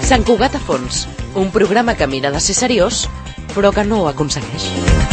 Sant Cugat a fons, un programa que mira de ser seriós, però que no ho aconsegueix.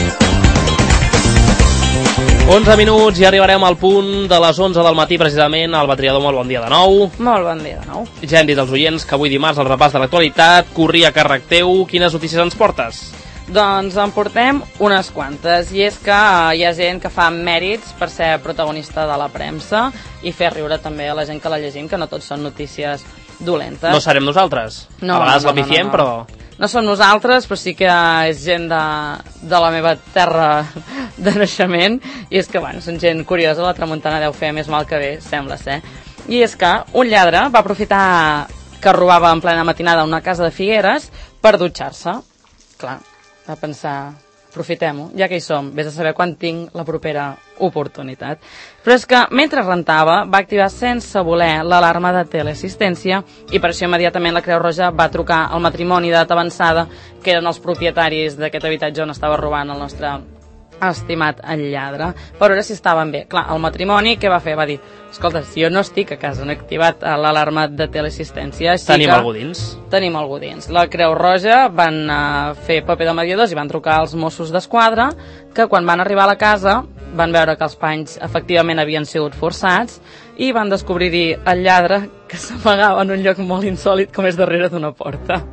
11 minuts i arribarem al punt de les 11 del matí, precisament. Alba Triadó, molt bon dia de nou. Molt bon dia de nou. Ja hem dit als oients que avui dimarts el repàs de l'actualitat corria a càrrec teu. Quines notícies ens portes? Doncs en portem unes quantes, i és que hi ha gent que fa mèrits per ser protagonista de la premsa i fer riure també a la gent que la llegim, que no tots són notícies dolentes. No serem nosaltres? No, a vegades no, la pifiem, no. però... No som nosaltres, però sí que és gent de la meva terra de naixement, i és que, bueno, són gent curiosa, la tramuntana deu fer més mal que bé, sembla ser. I és que un lladre va aprofitar que robava en plena matinada una casa de Figueres per dutxar-se. Clar, va pensar, aprofitem-ho, ja que hi som, vés a saber quan tinc la propera oportunitat. Però és que mentre rentava va activar sense voler l'alarma de teleassistència i per això immediatament la Creu Roja va trucar al matrimoni d'edat avançada, que eren els propietaris d'aquest habitatge on estava robant el nostre estimat lladre, per veure si estaven bé. Clar, el matrimoni què va fer? Va dir, escolta, si jo no estic a casa, no he activat l'alarma de teleassistència, tenim algú dins. Tenim algú dins. La Creu Roja van fer paper de mediadors i van trucar als Mossos d'Esquadra, que quan van arribar a la casa van veure que els panys efectivament havien sigut forçats i van descobrir-hi el lladre que s'amagava en un lloc molt insòlit com és darrere d'una porta.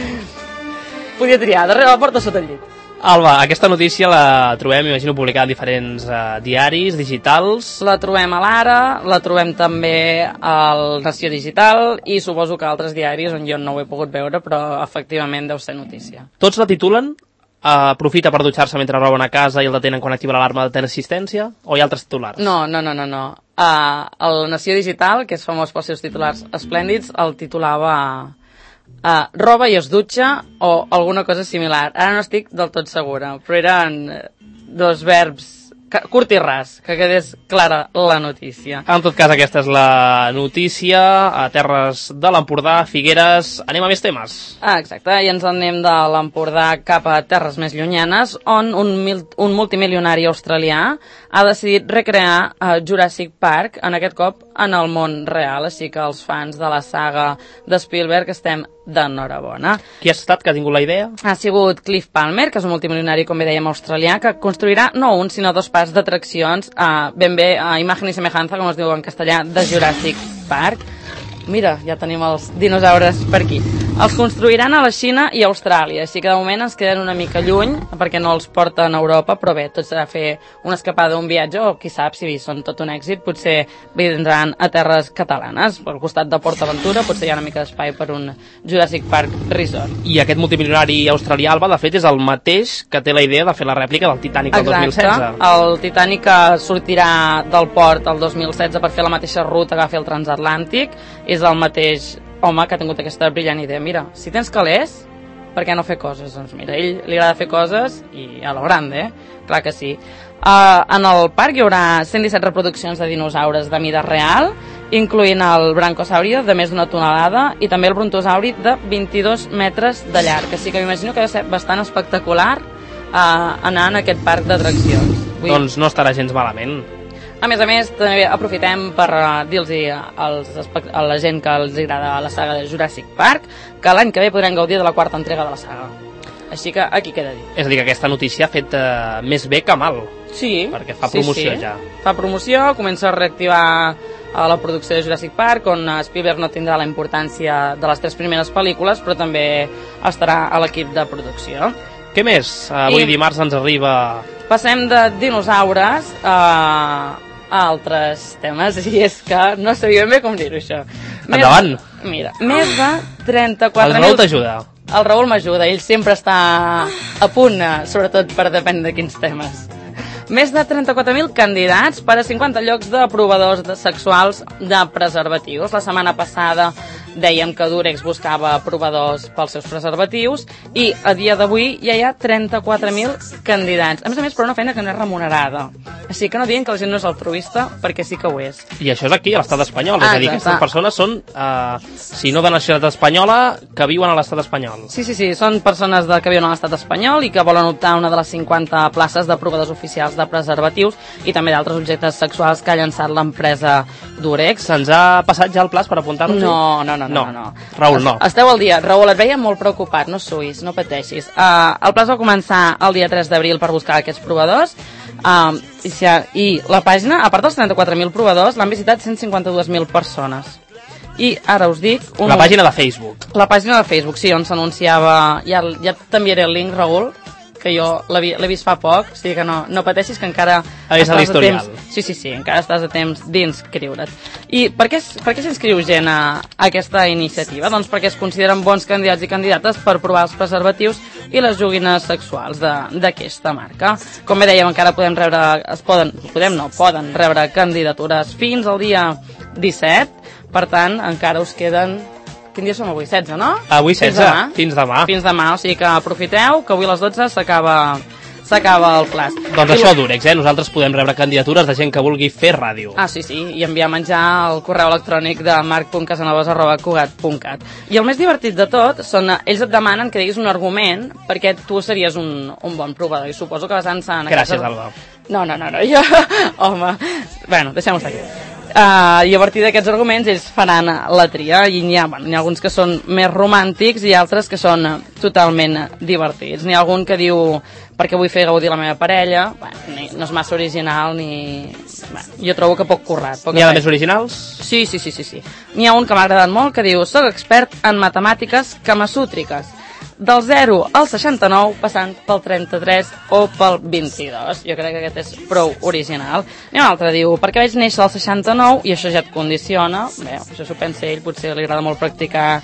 Podia triar, darrere la porta o sota el llit. Alba, aquesta notícia la trobem, imagino, publicada en diferents diaris digitals. La trobem a l'Ara, la trobem també al Nació Digital i suposo que altres diaris on jo no ho he pogut veure, però efectivament deu ser notícia. Tots la titulen? Aprofita per dutxar-se mentre roba una casa i el detenen quan activa l'alarma de teleassistència? O hi ha altres titulars? No. El Nació Digital, que és famós pels seus titulars esplèndids, el titulava roba i es dutxa o alguna cosa similar. Ara no estic del tot segura, però eren dos verbs curt i ras, que quedés clara la notícia. En tot cas, aquesta és la notícia a terres de l'Empordà, Figueres. Anem a més temes. Exacte, i ens en anem de l'Empordà cap a terres més llunyanes, on un multimilionari australià ha decidit recrear Jurassic Park, en aquest cop en el món real, així que els fans de la saga de Spielberg estem d'enhorabona. Qui ha estat que ha tingut la idea? Ha sigut Cliff Palmer, que és un multimilionari, com bé dèiem, australià, que construirà no un, sinó dos parcs d'atraccions, ben bé a imagen i semejanza, com es diu en castellà, de Jurassic Park. Mira, ja tenim els dinosaures per aquí. Els construiran a la Xina i a Austràlia, així que de moment ens queden una mica lluny, perquè no els porten a Europa, però bé, tot serà fer una escapada, un viatge, o qui sap, si són tot un èxit, potser vindran a terres catalanes, al costat de PortAventura, potser hi ha una mica d'espai per un Jurassic Park Resort. I aquest multimilionari australià, Alba, de fet, és el mateix que té la idea de fer la rèplica del Titanic el 2016. Exacte, el Titanic sortirà del port el 2016 per fer la mateixa ruta que va fer el transatlàntic, és el mateix home que ha tingut aquesta brillant idea. Mira, si tens calés, per què no fer coses? Doncs mira, a ell li agrada fer coses i a lo grande, clar que sí. En el parc hi haurà 117 reproduccions de dinosaures de mida real, incloent el brancosaurio de més d'una tonelada i també el brontosauri de 22 metres de llarg. Així que m'imagino que ha de ser bastant espectacular anar en aquest parc d'atraccions. Doncs no estarà gens malament. A més, també aprofitem per dir-los a la gent que els agrada la saga de Jurassic Park que l'any que ve podrem gaudir de la quarta entrega de la saga. Així que aquí queda dit. És a dir, que aquesta notícia ha fet més bé que mal. Sí. Perquè fa promoció ja. Fa promoció, comença a reactivar la producció de Jurassic Park, on Spielberg no tindrà la importància de les 3 primeres pel·lícules, però també estarà a l'equip de producció. Què més? Avui dimarts ens arriba... Passem de dinosaures a altres temes, i és que no sabíem bé com dir-ho, això. Endavant! Mira, més de 34.000... El Raül t'ajuda. El Raül m'ajuda, ell sempre està a punt, sobretot per depèn de quins temes. Més de 34.000 candidats per a 50 llocs de provadors sexuals de preservatius. La setmana passada dèiem que Durex buscava provadors pels seus preservatius i a dia d'avui ja hi ha 34.000 candidats. A més, però una feina que no és remunerada. Així que no diguin que la gent no és altruista, perquè sí que ho és. I això és aquí, a l'estat espanyol. És a dir, exacte. aquestes persones són, si no de nacionalitat espanyola, que viuen a l'estat espanyol. Sí, són persones que viuen a l'estat espanyol i que volen optar a una de les 50 places de provadors oficials de preservatius i també d'altres objectes sexuals que ha llançat l'empresa Durex. Se'ns ha passat ja el plaç per apuntar-nos? No. Raül, no. Esteu al dia. Raül, et veia molt preocupat, no suïs, no pateixis. El plaç va començar el dia 3 d'abril per buscar aquests provadors i la pàgina, a part dels 34.000 provadors, l'han visitat 152.000 persones. I ara us dic... La pàgina de Facebook. La pàgina de Facebook, sí, on s'anunciava... Ja t'enviaré el link, Raül, que jo l'he vist fa poc, o sigui que no pateixis, que encara és a l'historial. Sí, encara estàs a temps d'inscriure't. I per què s'inscriu gent a aquesta iniciativa? Doncs perquè es consideren bons candidats i candidates per provar els preservatius i les joguines sexuals d'aquesta marca. Com bé dèiem, encara poden rebre candidatures fins al dia 17, per tant, encara us queden... Quin dia som avui? 16, no? Avui 16, fins demà. Fins demà, o sigui que aprofiteu, que avui a les 12 s'acaba el plaç. Doncs això, Durex, nosaltres podem rebre candidatures de gent que vulgui fer ràdio. Sí, i enviar menjar al correu electrònic de marc.casanovas@cugat.cat. I el més divertit de tot són, ells et demanen que diguis un argument perquè tu series un bon provador, i suposo que basant-se en... Gràcies, Alba. No, jo... Home, bueno, deixem-ho estar aquí. I a partir d'aquests arguments ells faran la tria i n'hi ha alguns que són més romàntics i altres que són totalment divertits. N'hi ha algun que diu perquè vull fer gaudir la meva parella, no és massa original ni... jo trobo que poc currat. N'hi ha de més originals? Sí. N'hi ha un que m'ha agradat molt que diu: soc expert en matemàtiques camasútriques, del 0 al 69 passant pel 33 o pel 22. Jo crec que aquest és prou original. I un altre diu: perquè vaig néixer al 69 i això ja et condiciona. Bé, això s'ho pensa ell, potser li agrada molt practicar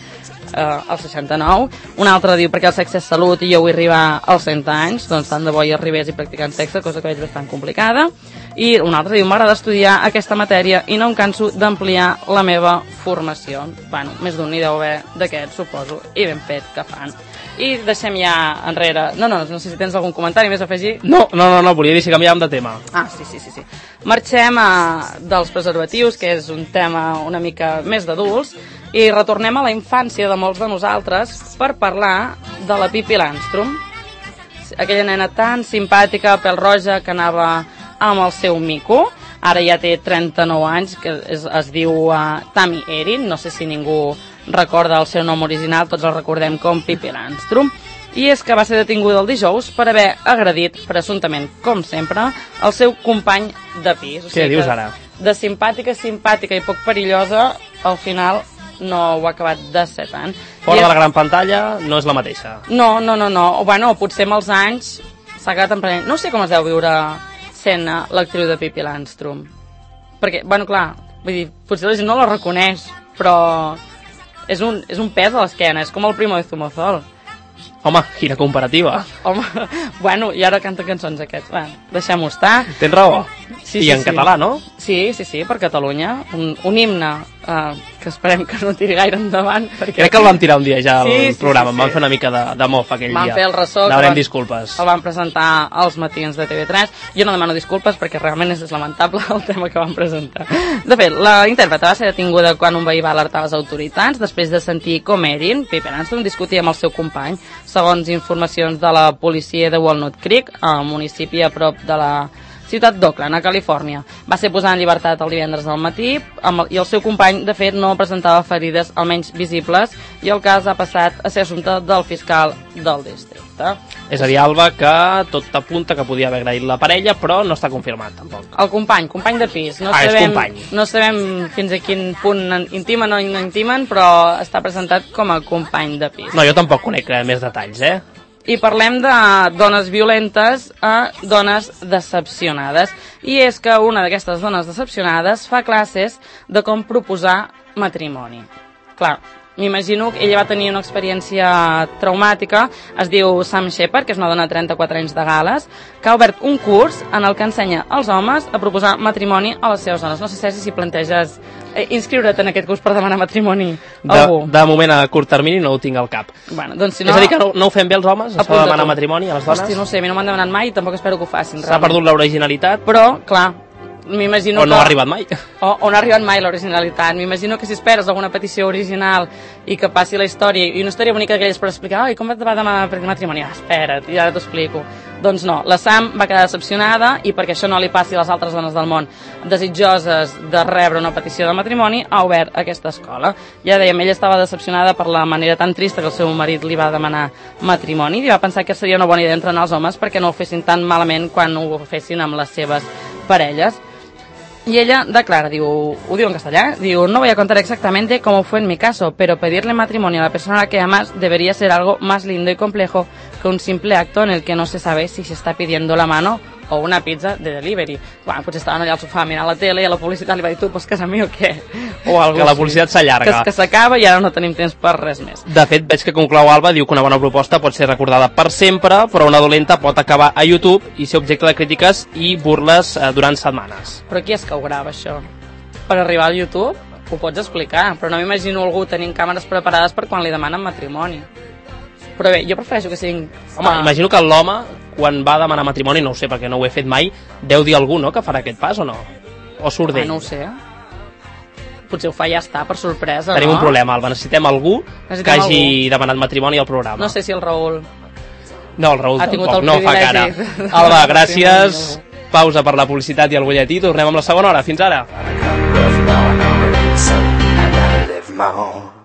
al 69. Un altre diu: perquè el sexe és salut i jo vull arribar als 100 anys. Doncs tant de bo hi arribés i practicant sexe, cosa que veig bastant complicada. I un altre diu: m'agrada estudiar aquesta matèria i no em canso d'ampliar la meva formació. Bueno, més d'un n'hi deu haver d'aquests, suposo, i ben fet que fan. I deixem ja enrere... No sé si tens algun comentari més a afegir. No, volia dir si canviàvem de tema. Sí. Marxem dels preservatius, que és un tema una mica més d'adults, i retornem a la infància de molts de nosaltres per parlar de la Pippi Landström, aquella nena tan simpàtica, pèl-roja, que anava amb el seu mico. Ara ja té 39 anys, que es diu Tammy Erin, no sé si ningú recorda el seu nom original, tots el recordem com Pippi Landström, i és que va ser detinguda el dijous per haver agredit, presumptament, com sempre, el seu company de pis. Què dius ara? De simpàtica i poc perillosa, al final no ho ha acabat d'acceptant. Fora de la gran pantalla no és la mateixa. No. Bueno, potser amb els anys s'ha quedat emprenent. No sé com es deu viure sent l'actriu de Pippi Landström. Perquè, bueno, clar, vull dir, potser la gent no la reconeix, però és un pes a l'esquena, és com el Primo de Zumozol. Home, quina comparativa. Home, bueno, i ara canta cançons aquests. Bueno, deixem-ho estar. Tens raó. Sí, I en català, no? Sí, per Catalunya. Un himne que esperem que no tiri gaire endavant. Perquè... Crec que el vam tirar un dia ja al programa. Em van fer una mica de mof aquell dia. Vam fer el ressò. Demanem disculpes. El vam presentar als matins de TV3. Jo no demano disculpes perquè realment és lamentable el tema que vam presentar. De fet, la intèrpreta va ser detinguda quan un veí va alertar les autoritats després de sentir com Erin, Pippi Landström, discutia amb el seu company. Segons informacions de la policia de Walnut Creek, al municipi a prop de la ciutat d'Oakland, a Califòrnia. Va ser posat en llibertat el divendres al matí i el seu company, de fet, no presentava ferides almenys visibles i el cas ha passat a ser assumpte del fiscal del districte. És a dir, Alba, que tot apunta que podia haver agredit la parella, però no està confirmat, tampoc. El company de pis. No sabem fins a quin punt intimen o no intimen, però està presentat com a company de pis. No, jo tampoc conec més detalls, I parlem de dones violentes a dones decepcionades. I és que una d'aquestes dones decepcionades fa classes de com proposar matrimoni. Clar, m'imagino que ella va tenir una experiència traumàtica, es diu Sam Shepard, que és una dona de 34 anys de Gal·les, que ha obert un curs en el que ensenya als homes a proposar matrimoni a les seves dones. No sé si planteges inscriure't en aquest curs per demanar matrimoni a algú. De moment, a curt termini, no ho tinc al cap. Bueno, doncs si no... És a dir, que no ho fem bé els homes? Això de demanar matrimoni a les dones? Hosti, no ho sé, a mi no m'han demanat mai i tampoc espero que ho facin. S'ha perdut l'originalitat? Però, clar, m'imagino o no ha arribat mai. O no ha arribat mai l'originalitat. M'imagino que si esperes alguna petició original i que passi la història, i una història bonica d'aquelles per explicar, oi, com et va demanar matrimoni? Espera't, i ara t'ho explico. Doncs no, la Sam va quedar decepcionada i perquè això no li passi a les altres dones del món desitjoses de rebre una petició de matrimoni, ha obert aquesta escola. Ja dèiem, ella estava decepcionada per la manera tan trista que el seu marit li va demanar matrimoni i va pensar que seria una bona idea entrenar els homes perquè no ho fessin tan malament quan ho fessin amb les seves parelles. Y ella declara, ho digo en castellano, no voy a contar exactamente cómo fue en mi caso, pero pedirle matrimonio a la persona a la que amas debería ser algo más lindo y complejo que un simple acto en el que no se sabe si se está pidiendo la mano o una pizza de delivery. Bueno, potser estaven allà al sofà mirant la tele i a la publicitat li va dir, tu, pues casa mi o què? O algo que la publicitat s'allarga. Que s'acaba i ara no tenim temps per res més. De fet, veig que conclou Alba, diu que una bona proposta pot ser recordada per sempre, però una dolenta pot acabar a YouTube i ser objecte de crítiques i burles durant setmanes. Però qui és que ho grava, això? Per arribar al YouTube? Ho pots explicar, però no m'imagino algú tenint càmeres preparades per quan li demanen matrimoni. Però bé, jo prefereixo que siguin... Home, imagino que l'home, quan va demanar matrimoni, no ho sé perquè no ho he fet mai, deu dir a algú, no?, que farà aquest pas o no? O surt d'ell? No ho sé. Potser ho fa i ja està, per sorpresa, Tenim no? un problema, Alba, necessitem algú que hagi demanat matrimoni al programa. No sé si el Raül... No, el Raül tampoc, no fa cara. de... Alba, gràcies. Pausa per la publicitat i el butlletí. Tornem amb la segona hora. Fins ara.